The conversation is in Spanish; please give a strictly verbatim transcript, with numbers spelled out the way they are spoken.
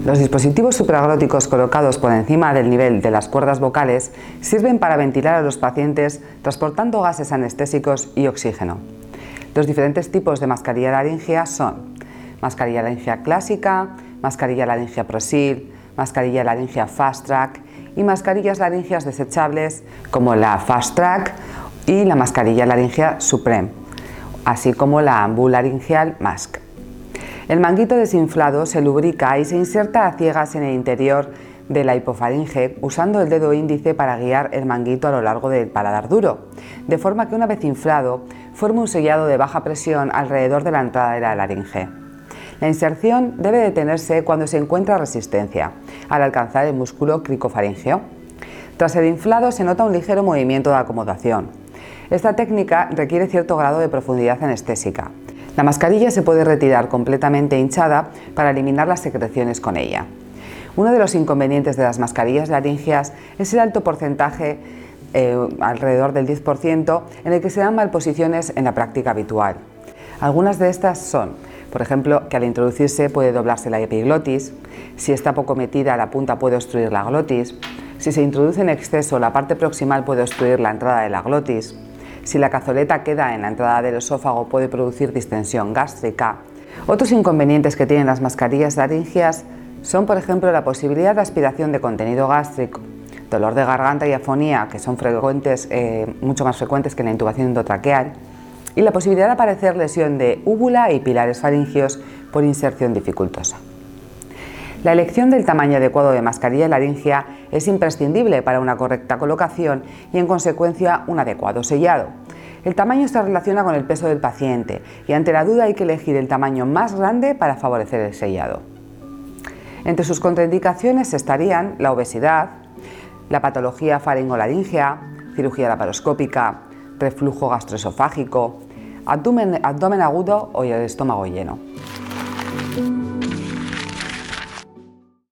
Los dispositivos supraglóticos colocados por encima del nivel de las cuerdas vocales sirven para ventilar a los pacientes transportando gases anestésicos y oxígeno. Los diferentes tipos de mascarilla laríngea son mascarilla laríngea clásica, mascarilla laríngea Prosil, mascarilla laríngea Fast Track y mascarillas laringeas desechables como la Fast Track y la mascarilla laríngea Supreme, así como la Ambularingeal Mask. El manguito desinflado se lubrica y se inserta a ciegas en el interior de la hipofaringe usando el dedo índice para guiar el manguito a lo largo del paladar duro, de forma que una vez inflado forme un sellado de baja presión alrededor de la entrada de la laringe. La inserción debe detenerse cuando se encuentra resistencia, al alcanzar el músculo cricofaríngeo. Tras el inflado se nota un ligero movimiento de acomodación. Esta técnica requiere cierto grado de profundidad anestésica. La mascarilla se puede retirar completamente hinchada para eliminar las secreciones con ella. Uno de los inconvenientes de las mascarillas laríngeas es el alto porcentaje, eh, alrededor del diez por ciento, en el que se dan malposiciones en la práctica habitual. Algunas de estas son, por ejemplo, que al introducirse puede doblarse la epiglotis, si está poco metida la punta puede obstruir la glotis, si se introduce en exceso la parte proximal puede obstruir la entrada de la glotis, si la cazoleta queda en la entrada del esófago puede producir distensión gástrica. Otros inconvenientes que tienen las mascarillas laríngeas son, por ejemplo, la posibilidad de aspiración de contenido gástrico, dolor de garganta y afonía, que son frecuentes, eh, mucho más frecuentes que en la intubación endotraqueal, y la posibilidad de aparecer lesión de úvula y pilares faringios por inserción dificultosa. La elección del tamaño adecuado de mascarilla laríngea es imprescindible para una correcta colocación y, en consecuencia, un adecuado sellado. El tamaño se relaciona con el peso del paciente y, ante la duda, hay que elegir el tamaño más grande para favorecer el sellado. Entre sus contraindicaciones estarían la obesidad, la patología faringolaríngea, cirugía laparoscópica, reflujo gastroesofágico, abdomen, abdomen agudo o el estómago lleno.